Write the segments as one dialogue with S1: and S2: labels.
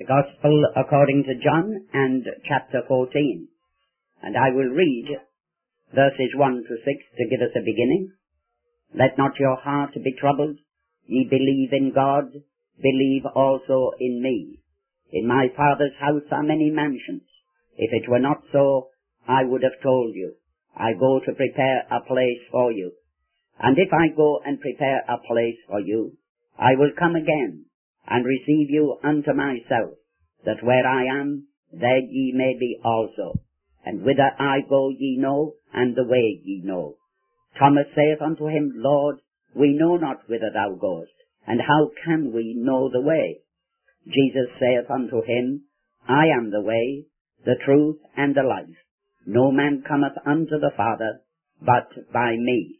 S1: Gospel according to John and chapter 14. And I will read verses 1 to 6 to give us a beginning. Let not your heart be troubled. Ye believe in God, believe also in me. In my Father's house are many mansions. If it were not so, I would have told you. I go to prepare a place for you. And if I go and prepare a place for you, I will come again and receive you unto myself, that where I am, there ye may be also. And whither I go ye know, and the way ye know. Thomas saith unto him, Lord, we know not whither thou goest, and how can we know the way? Jesus saith unto him, I am the way, the truth, and the life. No man cometh unto the Father, but by me.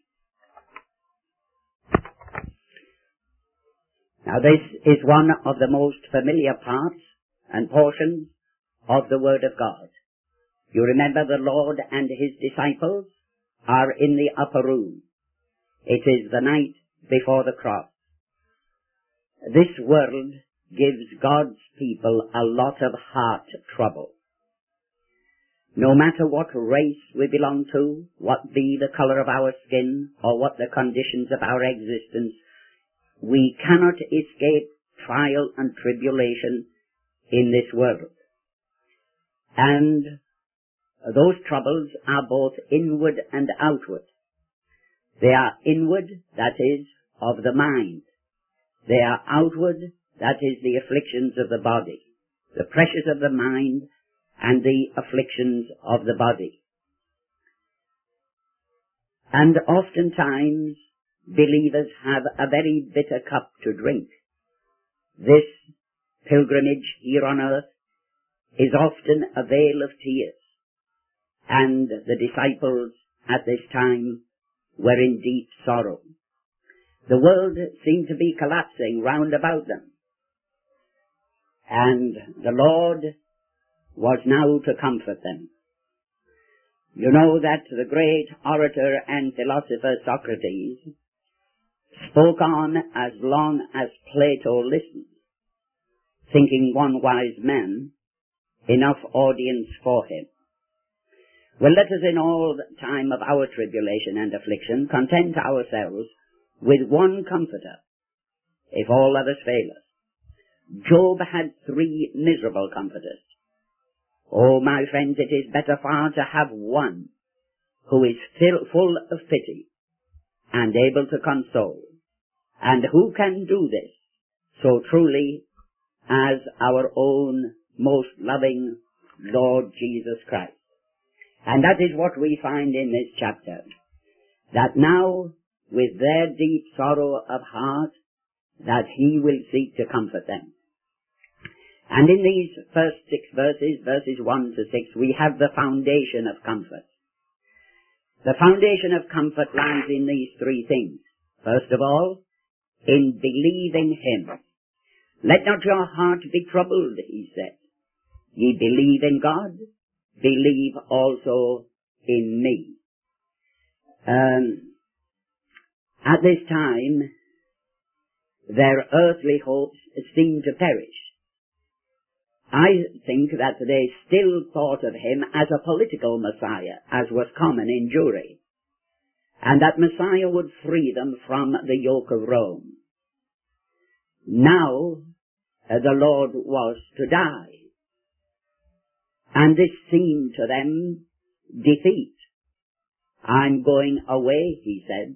S1: Now this is one of the most familiar parts and portions of the Word of God. You remember the Lord and His disciples are in the upper room. It is the night before the cross. This world gives God's people a lot of heart trouble. No matter what race we belong to, what be the color of our skin, or what the conditions of our existence, we cannot escape trial and tribulation in this world. And those troubles are both inward and outward. They are inward, that is, of the mind. They are outward, that is, the afflictions of the body, the pressures of the mind and the afflictions of the body. And oftentimes, believers have a very bitter cup to drink. This pilgrimage here on earth is often a vale of tears, and the disciples at this time were in deep sorrow. The world seemed to be collapsing round about them, and the Lord was now to comfort them. You know that the great orator and philosopher Socrates spoke on as long as Plato listened, thinking one wise man enough audience for him. Well, let us in all the time of our tribulation and affliction content ourselves with one comforter, if all others fail us. Job had 3 miserable comforters. Oh, my friends, it is better far to have one who is full of pity and able to console. And who can do this so truly as our own most loving Lord Jesus Christ? And that is what we find in this chapter, that now, with their deep sorrow of heart, that He will seek to comfort them. And in these first 6 verses, verses 1 to 6, we have the foundation of comfort. The foundation of comfort lies in these 3 things. First of all, in believing Him. Let not your heart be troubled, He said. Ye believe in God, believe also in me. At this time, their earthly hopes seemed to perish. I think that they still thought of Him as a political Messiah, as was common in Jewry, and that Messiah would free them from the yoke of Rome. Now, the Lord was to die, and this seemed to them defeat. I'm going away, He said,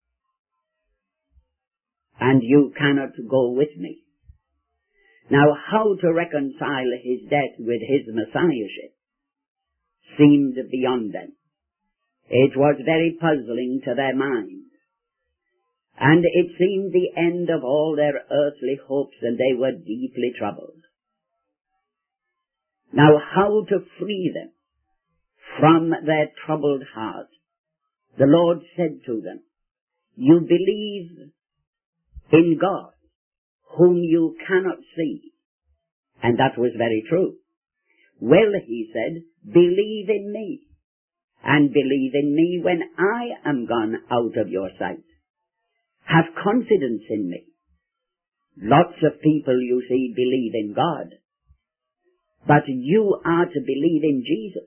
S1: and you cannot go with me. Now, how to reconcile His death with His Messiahship seemed beyond them. It was very puzzling to their minds. And it seemed the end of all their earthly hopes, and they were deeply troubled. Now, how to free them from their troubled heart? The Lord said to them, you believe in God, whom you cannot see. And that was very true. Well, He said, believe in me, and believe in me when I am gone out of your sight. Have confidence in me. Lots of people, you see, believe in God, but you are to believe in Jesus,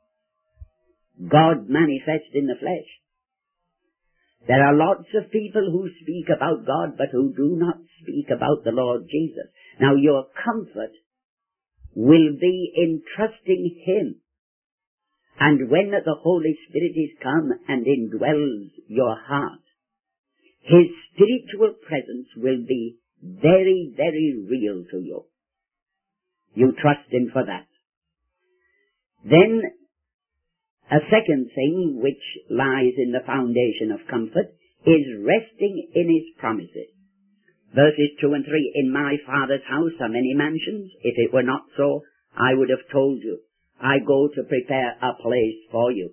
S1: God manifest in the flesh. There are lots of people who speak about God, but who do not speak about the Lord Jesus. Now your comfort will be in trusting Him. And when the Holy Spirit is come and indwells your heart, His spiritual presence will be very, very real to you. You trust Him for that. Then, a second thing which lies in the foundation of comfort is resting in His promises. Verses 2 and 3, in my Father's house are many mansions. If it were not so, I would have told you. I go to prepare a place for you.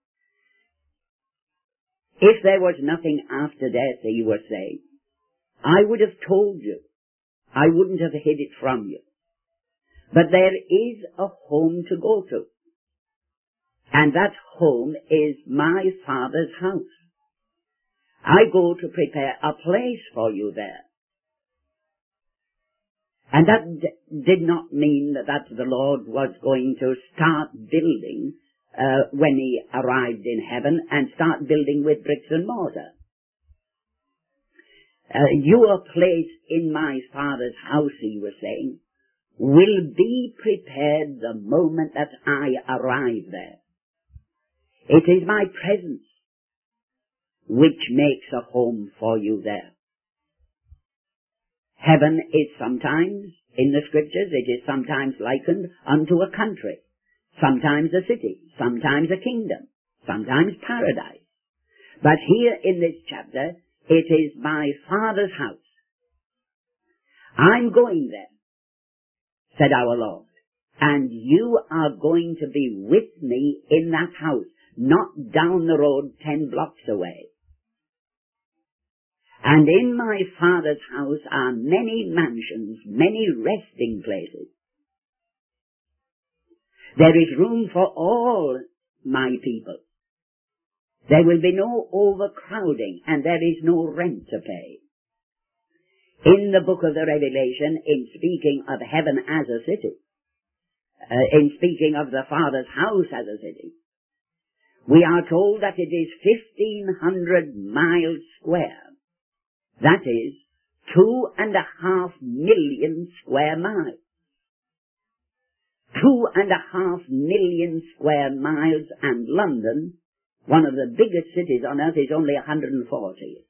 S1: If there was nothing after death, He was saying, I would have told you. I wouldn't have hid it from you. But there is a home to go to. And that home is my Father's house. I go to prepare a place for you there. And that did not mean that the Lord was going to start building when He arrived in heaven and start building with bricks and mortar. Your place in my Father's house, He was saying, will be prepared the moment that I arrive there. It is my presence which makes a home for you there. Heaven is sometimes, in the Scriptures, it is sometimes likened unto a country, sometimes a city, sometimes a kingdom, sometimes paradise. But here in this chapter, it is my Father's house. I'm going there, said our Lord, and you are going to be with me in that house, not down the road 10 blocks away. And in my Father's house are many mansions, many resting places. There is room for all my people. There will be no overcrowding, and there is no rent to pay. In the book of the Revelation, in speaking of heaven as a city, in speaking of the Father's house as a city, we are told that it is 1,500 miles square. That is 2.5 million square miles. 2.5 million square miles, and London, one of the biggest cities on earth, is only 140.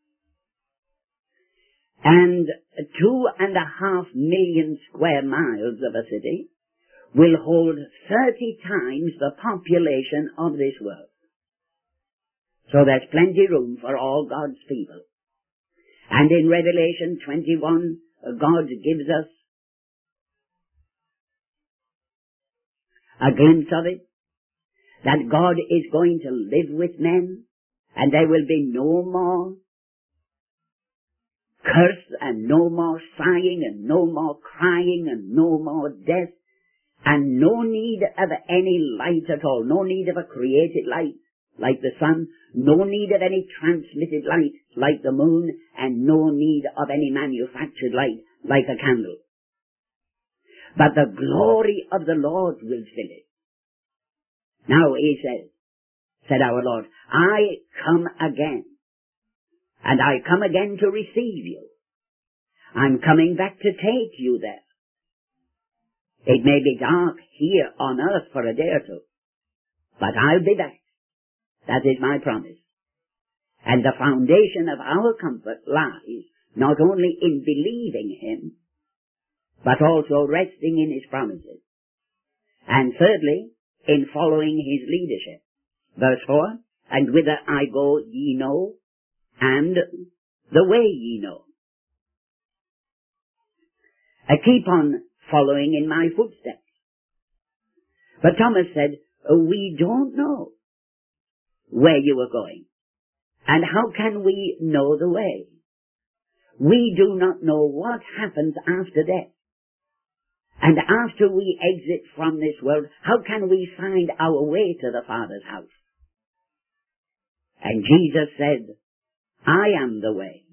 S1: And 2.5 million square miles of a city will hold 30 times the population of this world. So there's plenty room for all God's people. And in Revelation 21, God gives us a glimpse of it, that God is going to live with men, and there will be no more curse, and no more sighing, and no more crying, and no more death, and no need of any light at all, no need of a created light like the sun, no need of any transmitted light like the moon, and no need of any manufactured light like a candle. But the glory of the Lord will fill it. Now He said our Lord, I come again, and I come again to receive you. I'm coming back to take you there. It may be dark here on earth for a day or two, but I'll be back. That is my promise. And the foundation of our comfort lies not only in believing Him, but also resting in His promises. And thirdly, in following His leadership. Verse 4, and whither I go ye know, and the way ye know. I keep on following in my footsteps. But Thomas said, we don't know where you are going. And how can we know the way? We do not know what happens after death. And after we exit from this world, how can we find our way to the Father's house? And Jesus said, I am the way.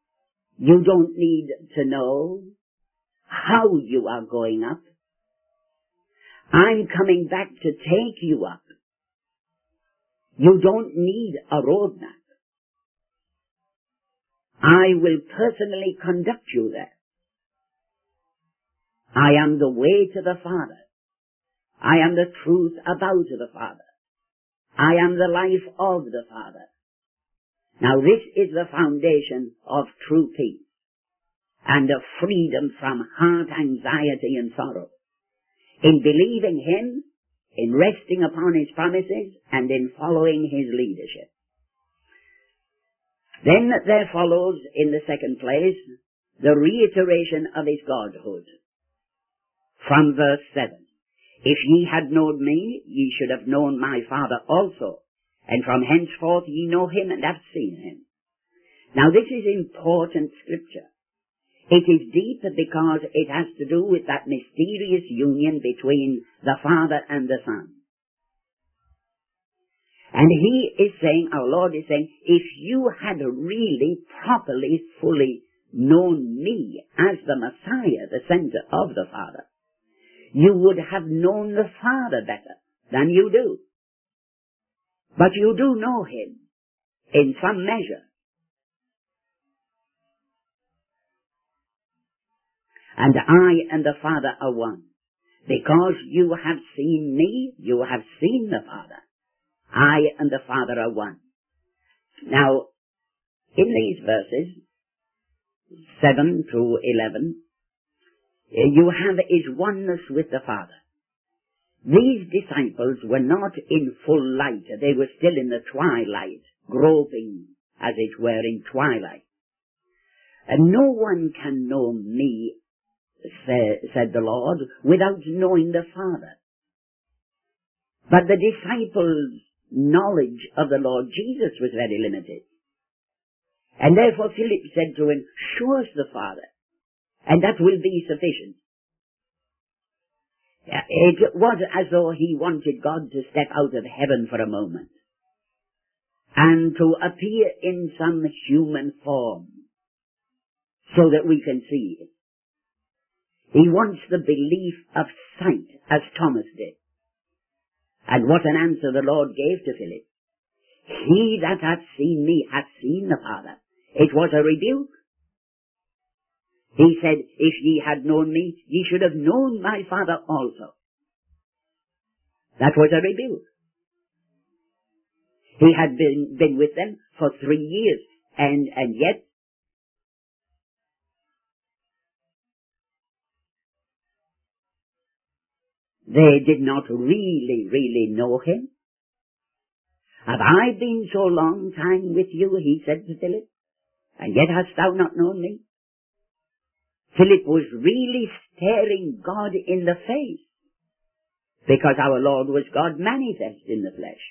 S1: You don't need to know how you are going up. I'm coming back to take you up. You don't need a roadmap. I will personally conduct you there. I am the way to the Father. I am the truth about the Father. I am the life of the Father. Now this is the foundation of true peace and of freedom from heart anxiety and sorrow. In believing Him, in resting upon His promises, and in following His leadership. Then there follows, in the second place, the reiteration of His Godhood. From verse 7. If ye had known me, ye should have known my Father also, and from henceforth ye know Him and have seen Him. Now this is important scripture. It is deep because it has to do with that mysterious union between the Father and the Son. And He is saying, our Lord is saying, if you had really, properly, fully known me as the Messiah, the center of the Father, you would have known the Father better than you do. But you do know Him in some measure. And I and the Father are one. Because you have seen me, you have seen the Father. I and the Father are one. Now, in these verses, 7 through 11, you have His oneness with the Father. These disciples were not in full light. They were still in the twilight, groping, as it were, in twilight. And no one can know me, said the Lord, without knowing the Father. But the disciples' knowledge of the Lord Jesus was very limited. And therefore Philip said to him, show us the Father, and that will be sufficient. It was as though he wanted God to step out of heaven for a moment and to appear in some human form so that we can see it. He wants the belief of sight, as Thomas did. And what an answer the Lord gave to Philip. He that hath seen me hath seen the Father. It was a rebuke. He said, if ye had known me, ye should have known my Father also. That was a rebuke. He had been with them for 3 years, and yet they did not really know Him. Have I been so long time with you, he said to Philip, and yet hast thou not known me? Philip was really staring God in the face, because our Lord was God manifest in the flesh.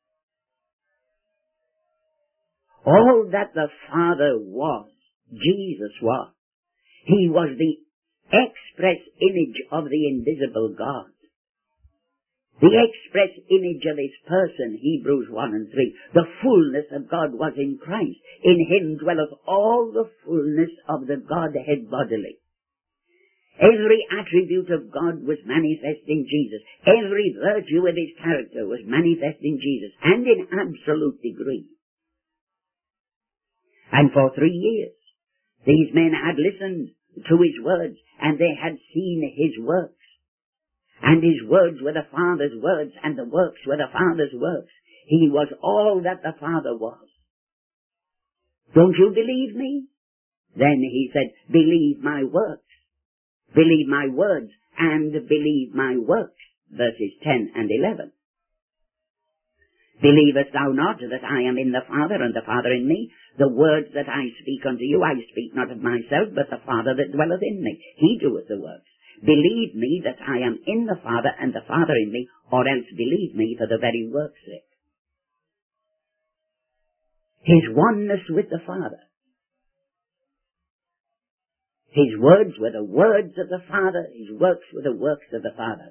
S1: All that the Father was, Jesus was. He was the express image of the invisible God. The express image of His person, Hebrews 1 and 3. The fullness of God was in Christ. In Him dwelleth all the fullness of the Godhead bodily. Every attribute of God was manifest in Jesus. Every virtue of His character was manifest in Jesus, and in absolute degree. And for 3 years, these men had listened to His words, and they had seen His works. And His words were the Father's words, and the works were the Father's works. He was all that the Father was. Don't you believe me? Then He said, believe my works. Believe my words, and believe my works. Verses 10 and 11. Believest thou not that I am in the Father, and the Father in me? The words that I speak unto you, I speak not of myself, but the Father that dwelleth in me. He doeth the works. Believe me that I am in the Father, and the Father in me, or else believe me for the very work's sake. His oneness with the Father. His words were the words of the Father. His works were the works of the Father.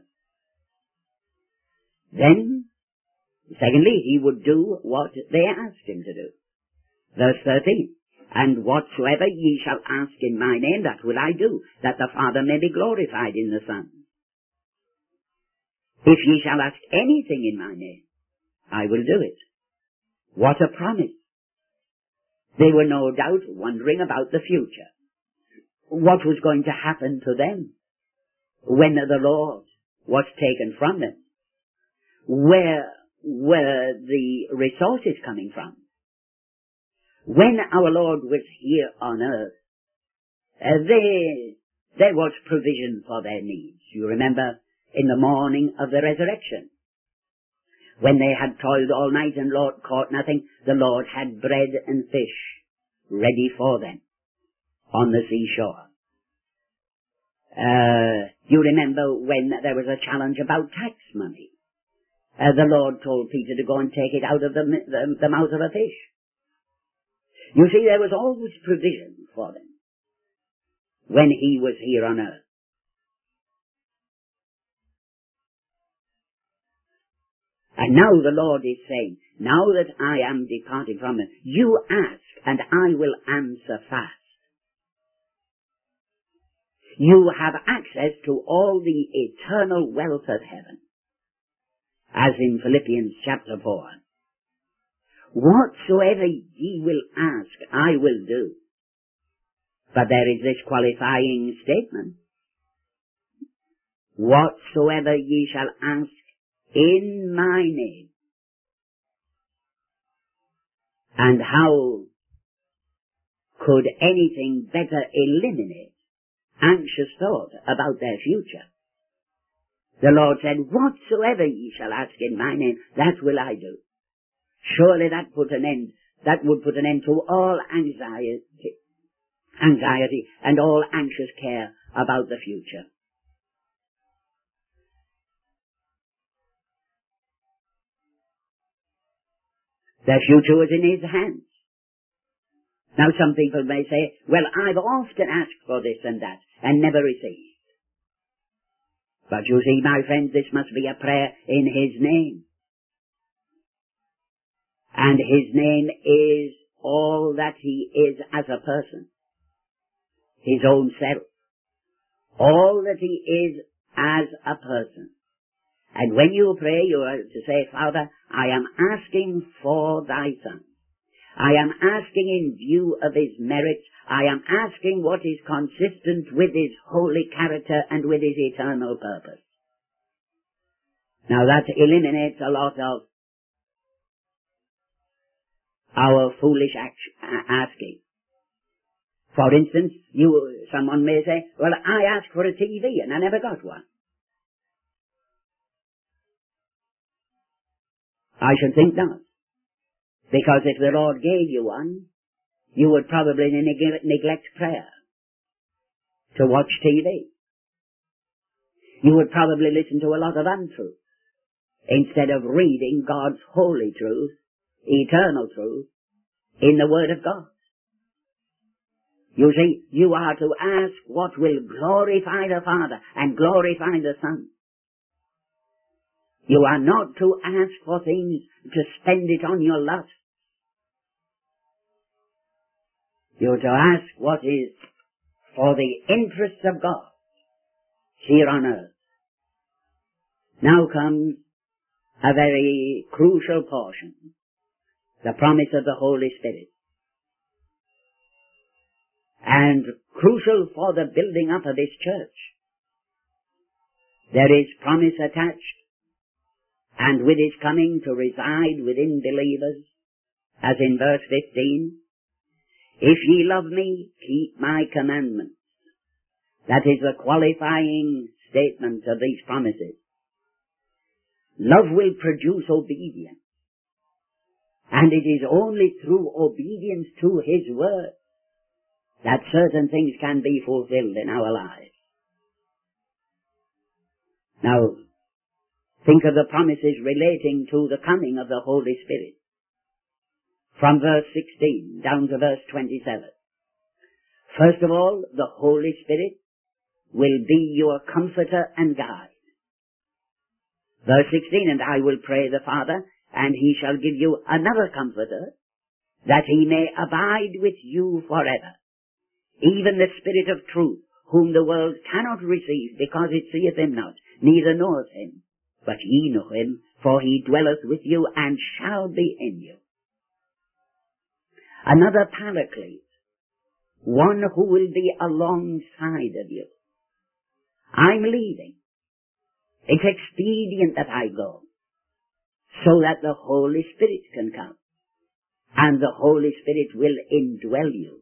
S1: Then, secondly, He would do what they asked Him to do. Verse 13. And whatsoever ye shall ask in my name, that will I do, that the Father may be glorified in the Son. If ye shall ask anything in my name, I will do it. What a promise. They were no doubt wondering about the future. What was going to happen to them when the Lord was taken from them? Where were the resources coming from? When our Lord was here on earth, there was provision for their needs. You remember in the morning of the resurrection, when they had toiled all night and caught nothing, the Lord had bread and fish ready for them on the seashore. You remember when there was a challenge about tax money. The Lord told Peter to go and take it out of the mouth of a fish. You see, there was always provision for them when he was here on earth. And now the Lord is saying, now that I am departing from them, you ask and I will answer fast. You have access to all the eternal wealth of heaven, as in Philippians chapter 4. Whatsoever ye will ask, I will do. But there is this qualifying statement. Whatsoever ye shall ask in my name. And how could anything better eliminate anxious thought about their future? The Lord said, whatsoever ye shall ask in my name, that will I do. Surely that would put an end to all anxiety and all anxious care about the future. Their future was in his hands. Now some people may say, well, I've often asked for this and that and never received. But you see, my friends, this must be a prayer in his name. And his name is all that he is as a person. His own self. All that he is as a person. And when you pray, you are to say, Father, I am asking for thy Son. I am asking in view of his merits. I am asking what is consistent with his holy character and with his eternal purpose. Now that eliminates a lot of our foolish asking. For instance, someone may say, well, I asked for a TV and I never got one. I should think not. Because if the Lord gave you one, you would probably neglect prayer to watch TV. You would probably listen to a lot of untruth instead of reading God's holy truth, eternal truth, in the Word of God. You see, you are to ask what will glorify the Father and glorify the Son. You are not to ask for things to spend it on your lust. You are to ask what is for the interests of God here on earth. Now comes a very crucial portion, the promise of the Holy Spirit. And crucial for the building up of this church. There is promise attached, and with his coming to reside within believers, as in verse 15, if ye love me, keep my commandments. That is the qualifying statement of these promises. Love will produce obedience. And it is only through obedience to his word that certain things can be fulfilled in our lives. Now, think of the promises relating to the coming of the Holy Spirit. From verse 16 down to verse 27. First of all, the Holy Spirit will be your comforter and guide. Verse 16, and I will pray the Father, and he shall give you another comforter, that he may abide with you forever. Even the Spirit of truth, whom the world cannot receive, because it seeth him not, neither knoweth him. but ye know him, for he dwelleth with you and shall be in you. Another Paraclete, one who will be alongside of you. I'm leaving. It's expedient that I go, so that the Holy Spirit can come, and the Holy Spirit will indwell you.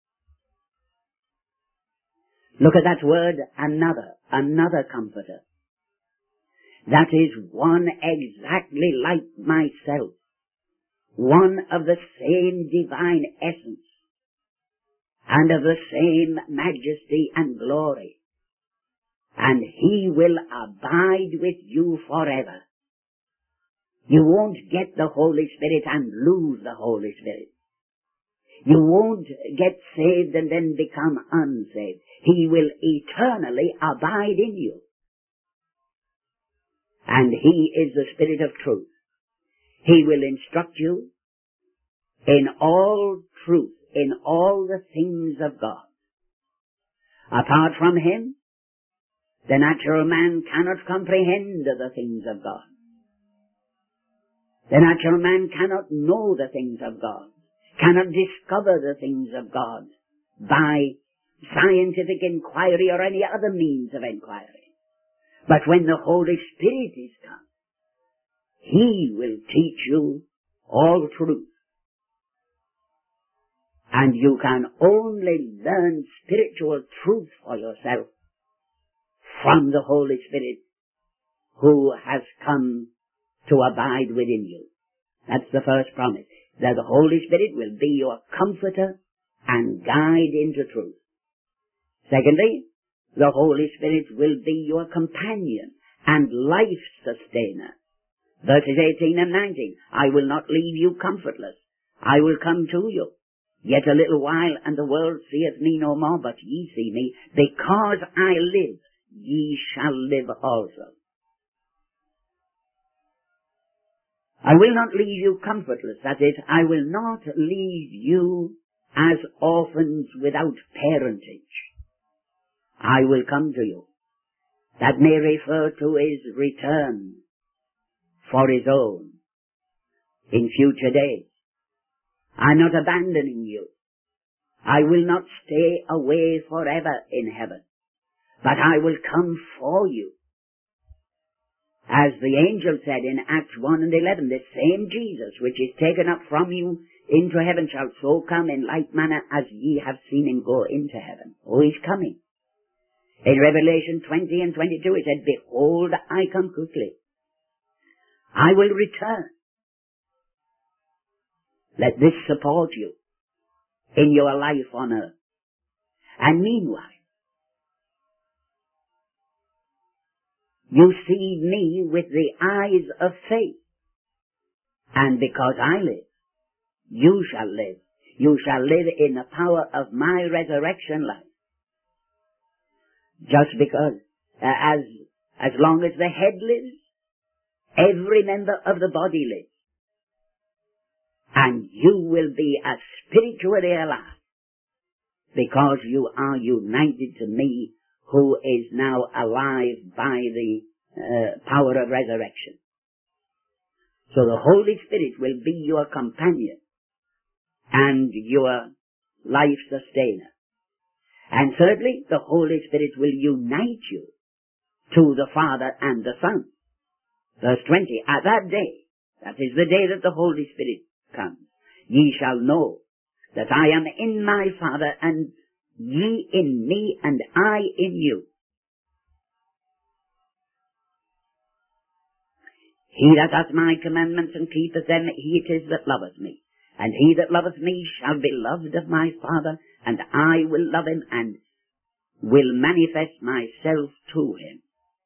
S1: Look at that word, another comforter. That is one exactly like myself, one of the same divine essence, and of the same majesty and glory. And he will abide with you forever. You won't get the Holy Spirit and lose the Holy Spirit. You won't get saved and then become unsaved. He will eternally abide in you. And he is the Spirit of truth. He will instruct you in all truth, in all the things of God. Apart from him, the natural man cannot comprehend the things of God. The natural man cannot know the things of God, cannot discover the things of God by scientific inquiry or any other means of inquiry. But when the Holy Spirit is come, he will teach you all truth. And you can only learn spiritual truth for yourself from the Holy Spirit who has come to abide within you. That's the first promise, that the Holy Spirit will be your comforter and guide into truth. Secondly, the Holy Spirit will be your companion and life sustainer. Verses 18 and 19, I will not leave you comfortless. I will come to you. Yet a little while, and the world seeth me no more, but ye see me. Because I live, ye shall live also. I will not leave you comfortless. That is, I will not leave you as orphans without parentage. I will come to you. That may refer to his return for his own in future days. I'm not abandoning you. I will not stay away forever in heaven, but I will come for you. As the angel said in Acts 1 and 11, the same Jesus which is taken up from you into heaven shall so come in like manner as ye have seen him go into heaven. Oh, he's coming. In Revelation 20 and 22 it said, behold, I come quickly. I will return. Let this support you in your life on earth. And meanwhile, you see me with the eyes of faith. And because I live, you shall live. You shall live in the power of my resurrection life. Just because, as long as the head lives, every member of the body lives. And you will be as spiritually alive because you are united to me who is now alive by the power of resurrection. So the Holy Spirit will be your companion and your life sustainer. And thirdly, the Holy Spirit will unite you to the Father and the Son. Verse 20, at that day, that is the day that the Holy Spirit comes, ye shall know that I am in my Father, and ye in me, and I in you. He that hath my commandments and keepeth them, he it is that loveth me. And he that loveth me shall be loved of my Father, and I will love him, and will manifest myself to him.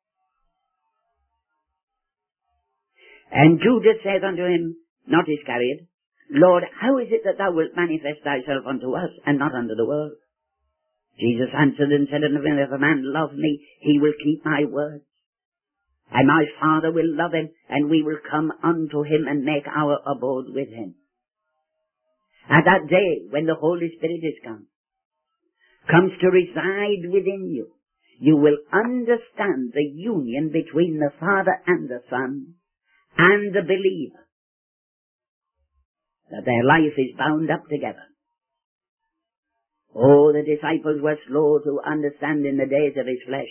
S1: And Judas saith unto him, not Iscariot, Lord, how is it that thou wilt manifest thyself unto us, and not unto the world? Jesus answered and said unto him, if a man love me, he will keep my words. And my Father will love him, and we will come unto him and make our abode with him. At that day, when the Holy Spirit is come, comes to reside within you, you will understand the union between the Father and the Son and the believer, that their life is bound up together. Oh, the disciples were slow to understand in the days of his flesh.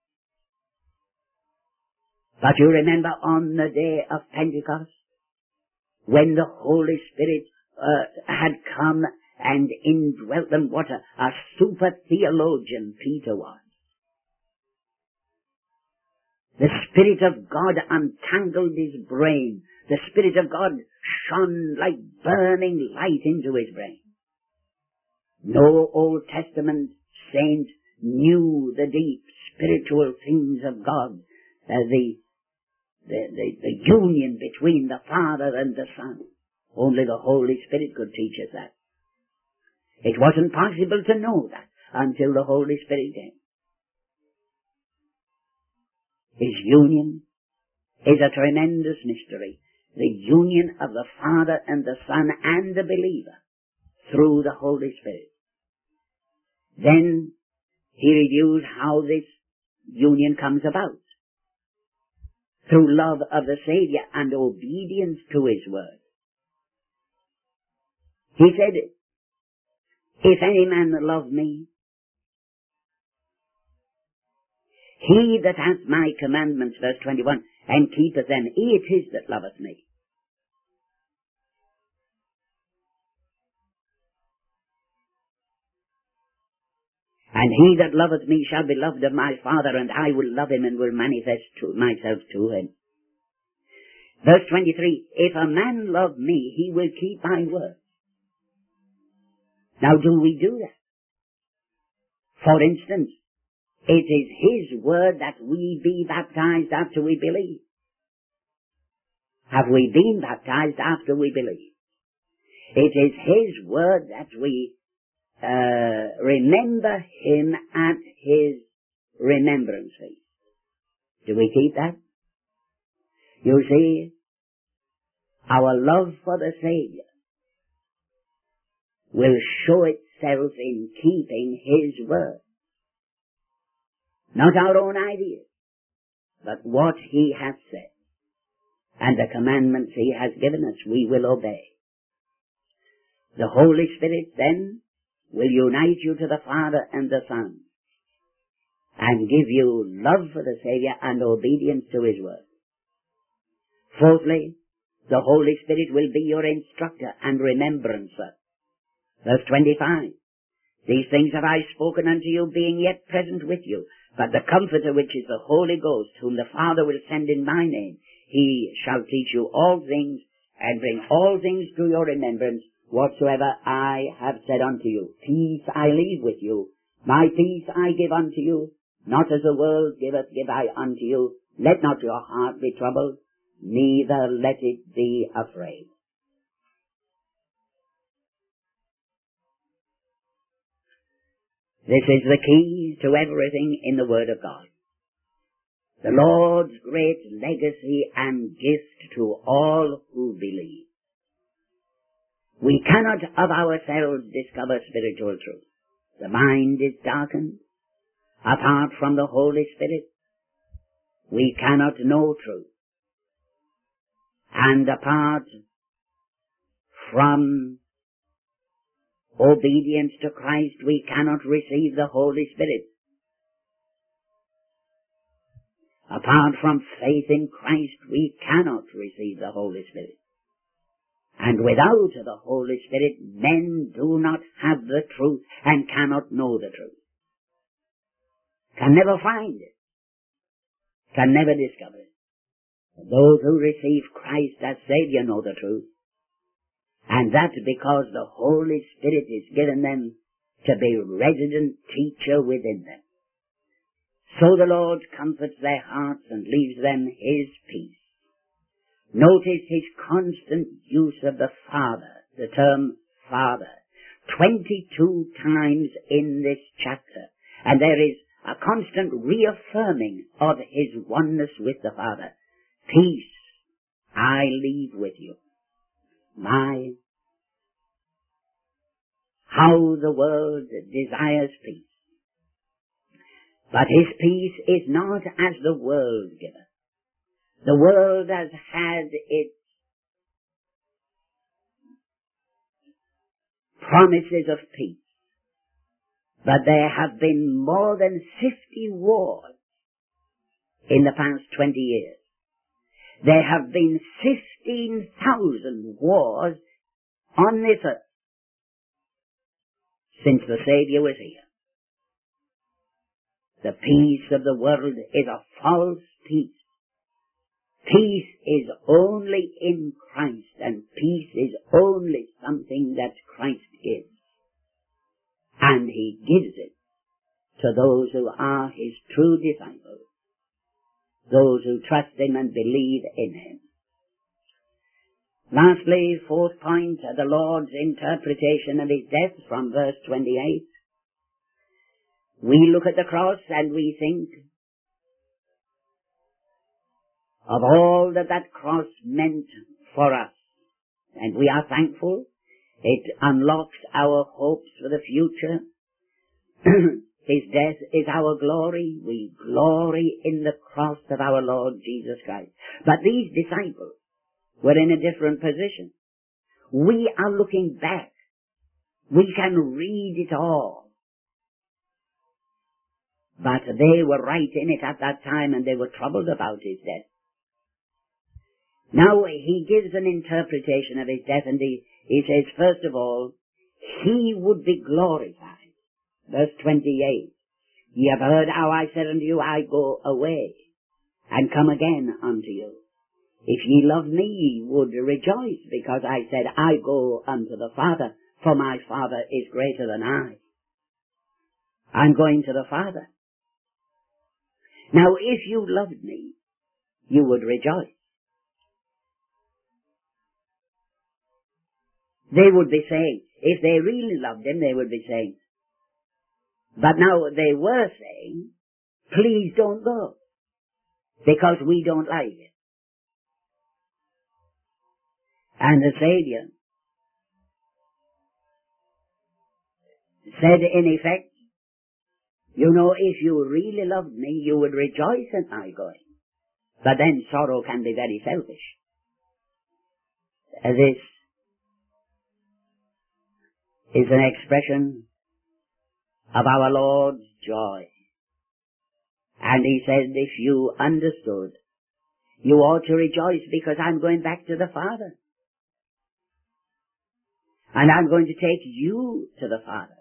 S1: But you remember on the day of Pentecost, when the Holy Spirit had come and indwelt them, what a super theologian Peter was. The Spirit of God untangled his brain. The Spirit of God shone like burning light into his brain. No Old Testament saint knew the deep spiritual things of God, the union between the Father and the Son. Only the Holy Spirit could teach us that. It wasn't possible to know that until the Holy Spirit came. His union is a tremendous mystery. The union of the Father and the Son and the believer through the Holy Spirit. Then he reviews how this union comes about. Through love of the Savior and obedience to his word. He said, if any man love me, he that hath my commandments, verse 21, and keepeth them, he it is that loveth me. And he that loveth me shall be loved of my Father, and I will love him and will manifest myself to him. Verse 23, if a man love me, he will keep my word. Now, do we do that? For instance, it is his word that we be baptized after we believe. Have we been baptized after we believe? It is his word that we remember him at his remembrance feast. Do we keep that? You see, our love for the Savior will show itself in keeping his word. Not our own ideas, but what he has said. And the commandments he has given us, we will obey. The Holy Spirit then will unite you to the Father and the Son and give you love for the Savior and obedience to his word. Fourthly, the Holy Spirit will be your instructor and remembrancer. Verse 25, these things have I spoken unto you, being yet present with you. But the Comforter, which is the Holy Ghost, whom the Father will send in my name, he shall teach you all things, and bring all things to your remembrance, whatsoever I have said unto you. Peace I leave with you, my peace I give unto you, not as the world giveth give I unto you. Let not your heart be troubled, neither let it be afraid. This is the key to everything in the Word of God. The Lord's great legacy and gift to all who believe. We cannot of ourselves discover spiritual truth. The mind is darkened. Apart from the Holy Spirit, we cannot know truth. And apart from obedience to Christ, we cannot receive the Holy Spirit. Apart from faith in Christ, we cannot receive the Holy Spirit. And without the Holy Spirit, men do not have the truth and cannot know the truth. Can never find it. Can never discover it. Those who receive Christ as Savior know the truth. And that because the Holy Spirit is given them to be resident teacher within them. So the Lord comforts their hearts and leaves them his peace. Notice his constant use of the Father, the term Father, 22 times in this chapter. And there is a constant reaffirming of his oneness with the Father. Peace I leave with you. My, how the world desires peace. But his peace is not as the world giveth. The world has had its promises of peace, but there have been more than 50 wars in the past 20 years. There have been 15,000 wars on this earth since the Savior was here. The peace of the world is a false peace. Peace is only in Christ, and peace is only something that Christ gives. And he gives it to those who are his true disciples, those who trust him and believe in him. Lastly, fourth point, the Lord's interpretation of his death from verse 28. We look at the cross and we think of all that that cross meant for us. And we are thankful. It unlocks our hopes for the future. His death is our glory. We glory in the cross of our Lord Jesus Christ. But these disciples were in a different position. We are looking back. We can read it all. But they were right in it at that time, and they were troubled about his death. Now he gives an interpretation of his death, and he says, first of all, he would be glorified. Verse 28, ye have heard how I said unto you, I go away, and come again unto you. If ye love me, ye would rejoice, because I said, I go unto the Father, for my Father is greater than I. I'm going to the Father. Now, if you loved me, you would rejoice. They would be saying, if they really loved him, they would be saying. But now they were saying, please don't go, because we don't like it. And the Savior said in effect, you know, if you really loved me, you would rejoice in my going. But then sorrow can be very selfish. This is an expression of our Lord's joy. And he said, if you understood, you ought to rejoice because I'm going back to the Father. And I'm going to take you to the Father.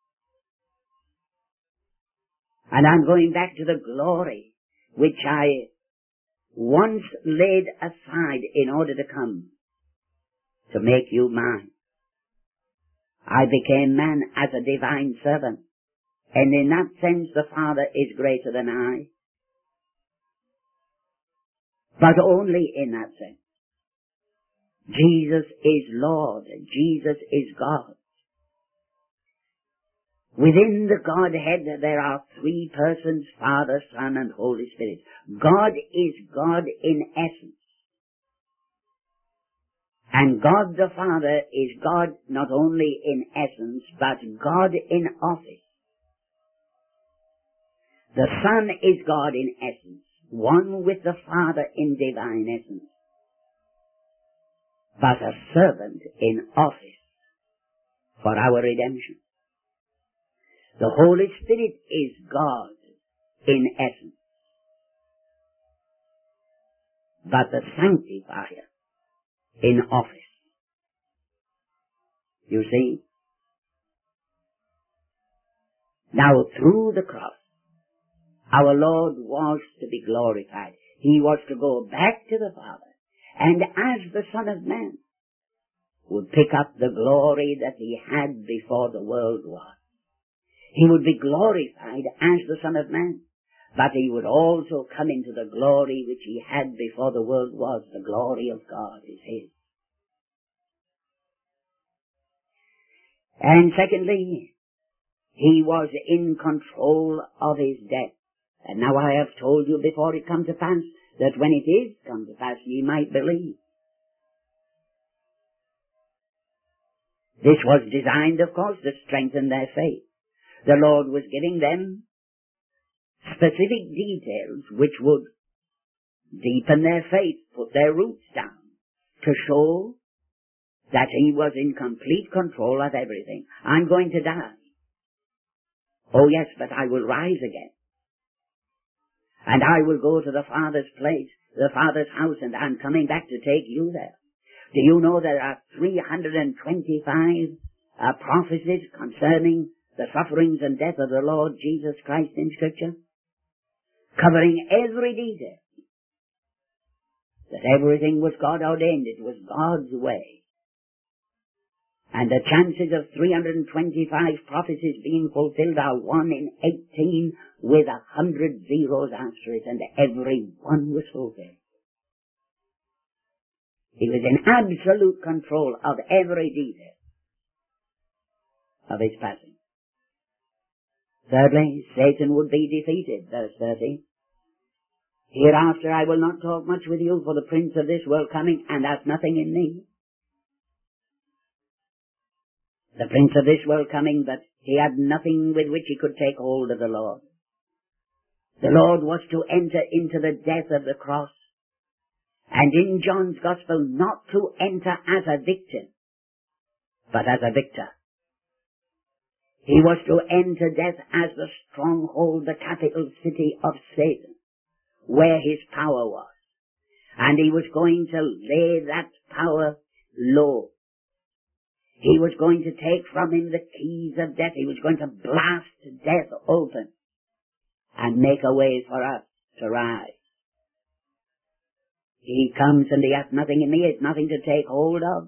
S1: And I'm going back to the glory which I once laid aside in order to come to make you mine. I became man as a divine servant. And in that sense the Father is greater than I. But only in that sense. Jesus is Lord. Jesus is God. Within the Godhead there are three persons, Father, Son, and Holy Spirit. God is God in essence. And God the Father is God not only in essence, but God in office. The Son is God in essence, one with the Father in divine essence, but a servant in office for our redemption. The Holy Spirit is God in essence, but the sanctifier in office. You see? Now through the cross, our Lord was to be glorified. He was to go back to the Father, and as the Son of Man would pick up the glory that he had before the world was. He would be glorified as the Son of Man, but he would also come into the glory which he had before the world was. The glory of God is his. And secondly, he was in control of his death. And now I have told you before it come to pass, that when it is come to pass, ye might believe. This was designed, of course, to strengthen their faith. The Lord was giving them specific details which would deepen their faith, put their roots down, to show that he was in complete control of everything. I'm going to die. Oh yes, but I will rise again. And I will go to the Father's place, the Father's house, and I'm coming back to take you there. Do you know there are 325 prophecies concerning the sufferings and death of the Lord Jesus Christ in Scripture? Covering every detail. That everything was God ordained. It was God's way. And the chances of 325 prophecies being fulfilled are 1 in 18 with 100 zeros after it, and every one was fulfilled. He was in absolute control of every detail of his passing. Thirdly, Satan would be defeated, verse 30. Hereafter I will not talk much with you, for the prince of this world coming, and hath nothing in me. The prince of this world coming, but he had nothing with which he could take hold of the Lord. The Lord was to enter into the death of the cross, and in John's Gospel not to enter as a victim, but as a victor. He was to enter death as the stronghold, the capital city of Satan, where his power was. And he was going to lay that power low. He was going to take from him the keys of death. He was going to blast death open and make a way for us to rise. He comes and he hath nothing in me, he has nothing to take hold of.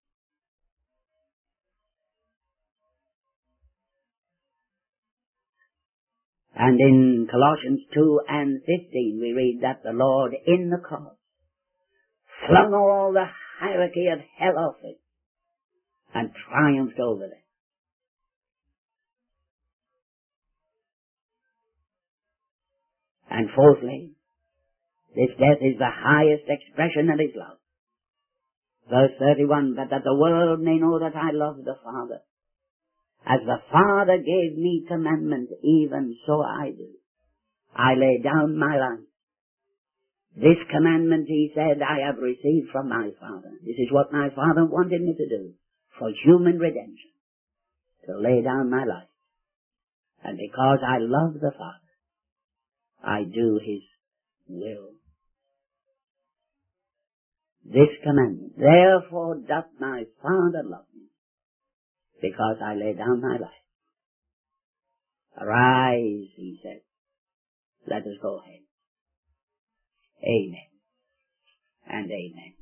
S1: And in Colossians 2 and 15 we read that the Lord in the cross flung all the hierarchy of hell off it and triumphed over them. And fourthly, this death is the highest expression of his love. Verse 31, but that the world may know that I love the Father. As the Father gave me commandment, even so I do. I lay down my life. This commandment, he said, I have received from my Father. This is what my Father wanted me to do for human redemption, to lay down my life. And because I love the Father, I do his will. This commandment, therefore doth my Father love me, because I lay down my life. Arise, he said. Let us go ahead. Amen and amen.